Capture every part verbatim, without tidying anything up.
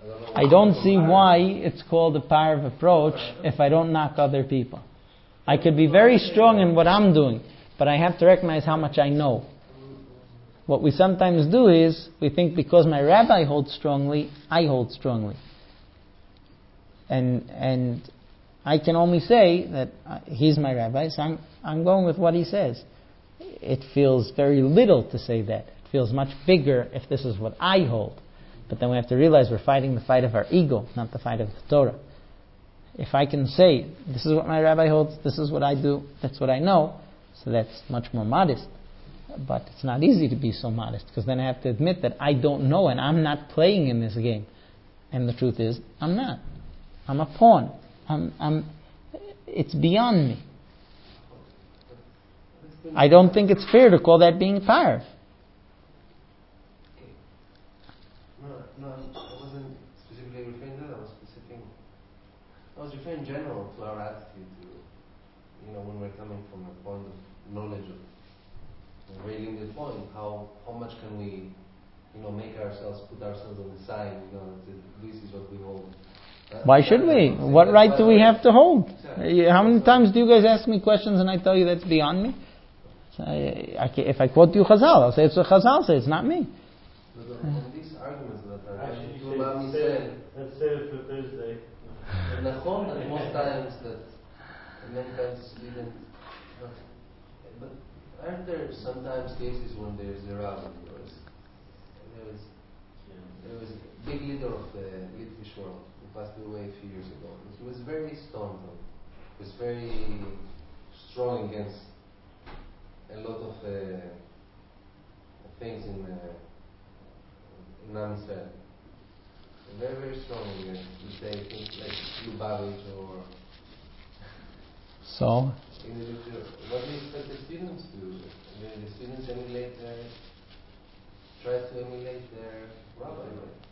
I don't see why it's called a Parv approach if I don't knock other people. I could be very strong in what I'm doing, but I have to recognize how much I know. What we sometimes do is, we think because my rabbi holds strongly, I hold strongly. And and I can only say that uh, he's my rabbi, so I'm, I'm going with what he says. It feels very little to say that. It feels much bigger if this is what I hold. But then we have to realize we're fighting the fight of our ego, not the fight of the Torah. If I can say, this is what my rabbi holds, this is what I do, that's what I know, so that's much more modest. But it's not easy to be so modest, because then I have to admit that I don't know and I'm not playing in this game. And the truth is, I'm not. I'm a pawn. I'm, I'm, it's beyond me. I don't think it's fair to call that being Parv. No, no, I wasn't specifically referring to that. I was specific. I was referring in general to our attitude to, you know, when we're coming from a point of knowledge of a very limited point, how how much can we, you know, make ourselves, put ourselves on the side, you know, this is what we hold. That, Why should we? What right do we have to hold? Exactly. How many times do you guys ask me questions and I tell you that's beyond me? So I, I, if I quote you Chazal, I'll say it's what Chazal says, it's not me. But on these arguments that are Actually, to Mami said, let's say it for Thursday. and Nachon that most times that many times we didn't. But aren't there sometimes cases when there's a rabbi? There was there was, there was a big leader of the Litvish world who passed away a few years ago. He was very stone. He was very strong against a lot of uh, things in uh, in Am Yisrael. Very, very strong against, we say, things like Lubavitch or. So? In the literature. What do you expect the students to do? The, the students emulate their. Try to emulate their rabbi.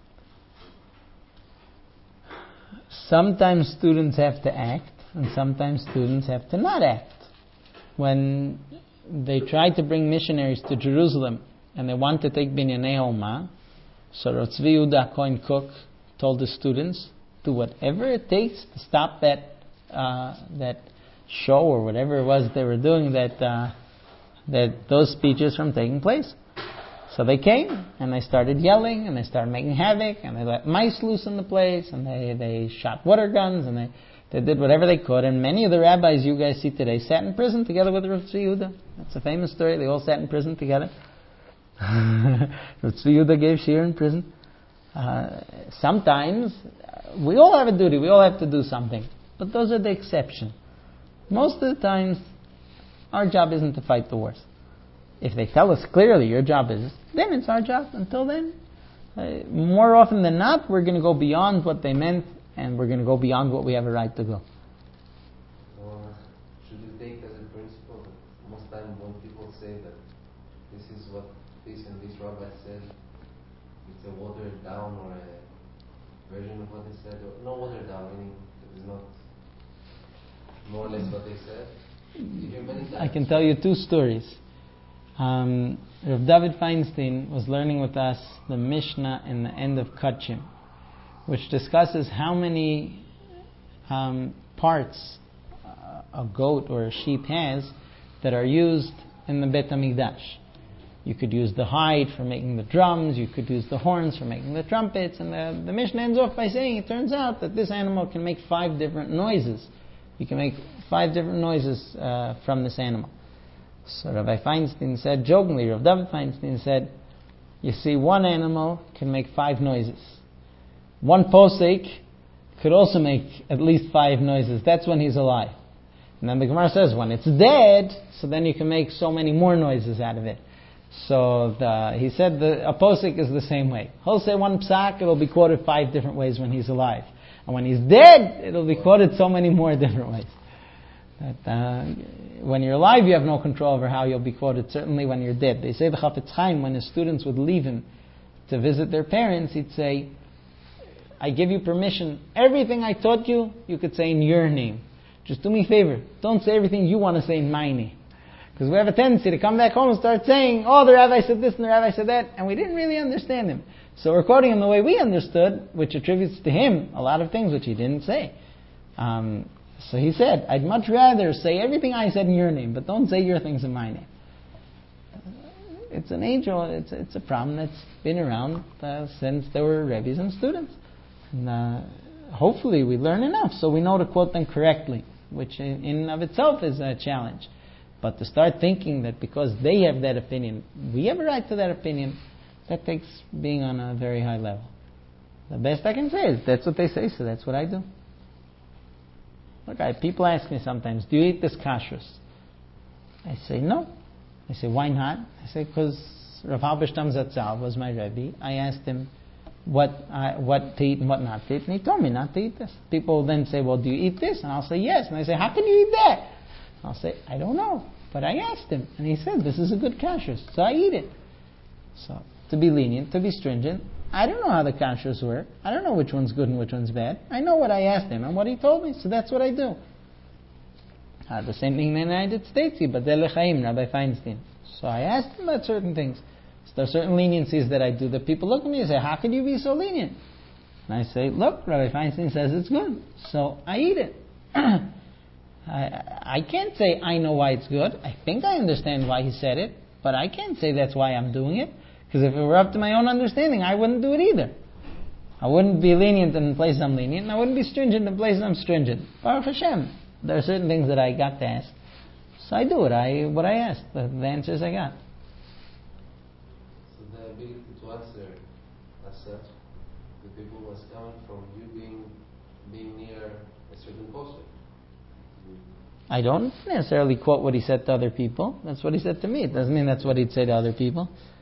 Sometimes students have to act, and sometimes students have to not act. When they tried to bring missionaries to Jerusalem and they want to take Binyanei Homa, so Rav Tzvi Yehuda Cohen Cook told the students, do whatever it takes to stop that uh, that show or whatever it was they were doing, that uh, that those speeches from taking place. So they came and they started yelling and they started making havoc and they let mice loose in the place and they, they shot water guns and they They did whatever they could, and many of the rabbis you guys see today sat in prison together with Rav Tzvi Yehuda. That's a famous story. They all sat in prison together. Rav Tzvi Yehuda gave shir in prison. Uh, sometimes, we all have a duty. We all have to do something. But those are the exception. Most of the times, our job isn't to fight the wars. If they tell us clearly your job is, then it's our job. Until then, uh, more often than not, we're going to go beyond what they meant, and we're going to go beyond what we have a right to go. Or should we take as a principle that most times when people say that this is what this and this rabbi said, it's a watered down or a version of what they said, or no watered down, meaning it is not more or less what they said? You hear many times. I can tell you two stories. Um, Rav David Feinstein was learning with us the Mishnah in the end of Kachim, which discusses how many um, parts a goat or a sheep has that are used in the Bet HaMikdash. You could use the hide for making the drums, you could use the horns for making the trumpets, and the, the Mishnah ends off by saying it turns out that this animal can make five different noises. You can make five different noises uh, from this animal. So Rabbi Feinstein said, jokingly, Rav David Feinstein said, you see, one animal can make five noises. One posek could also make at least five noises. That's when he's alive. And then the Gemara says, when it's dead, so then you can make so many more noises out of it. So the, he said the a posek is the same way. He'll say one psak, it'll be quoted five different ways when he's alive. And when he's dead, it'll be quoted so many more different ways. That, uh, when you're alive, you have no control over how you'll be quoted, certainly when you're dead. They say the Chafetz Chaim, when his students would leave him to visit their parents, he'd say, I give you permission. Everything I taught you, you could say in your name. Just do me a favor. Don't say everything you want to say in my name. Because we have a tendency to come back home and start saying, oh, the rabbi said this and the rabbi said that, and we didn't really understand him. So we're quoting him the way we understood, which attributes to him a lot of things which he didn't say. Um, so he said, I'd much rather say everything I said in your name, but don't say your things in my name. It's an age-old, it's, it's a problem that's been around uh, since there were rabbis and students. And, uh, hopefully we learn enough so we know to quote them correctly, which in, in and of itself is a challenge. But to start thinking that because they have that opinion, we have a right to that opinion, that takes being on a very high level. The best I can say is that's what they say, so that's what I do. Look, I, people ask me sometimes, do you eat this kashrus? I say no. I say, why not? I say, because Rav Halberstam Zatzal was my Rebbe. I asked him what I, what to eat and what not to eat, and he told me not to eat this. People then say, well, do you eat this? And I'll say, yes. And I say, how can you eat that? I'll say, I don't know. But I asked him, and he said, this is a good kashrus, so I eat it. So, to be lenient, to be stringent, I don't know how the kashrus work. I don't know which one's good and which one's bad. I know what I asked him and what he told me, so that's what I do. Uh, the same thing in the United States, Yibadel Lechaim, Rabbi Feinstein. So I asked him about certain things. So there are certain leniencies that I do that people look at me and say, how can you be so lenient? And I say, look, Rabbi Feinstein says it's good, so I eat it. I, I can't say I know why it's good. I think I understand why he said it, but I can't say that's why I'm doing it, because if it were up to my own understanding, I wouldn't do it either. I wouldn't be lenient in places I'm lenient, and I wouldn't be stringent in places I'm stringent. Baruch Hashem. There are certain things that I got to ask, so I do it. I what I asked, the, the answers I got. So the ability to answer as such, the people was coming from you being being near a certain posture. I don't necessarily quote what he said to other people. That's what he said to me. It doesn't mean that's what he'd say to other people.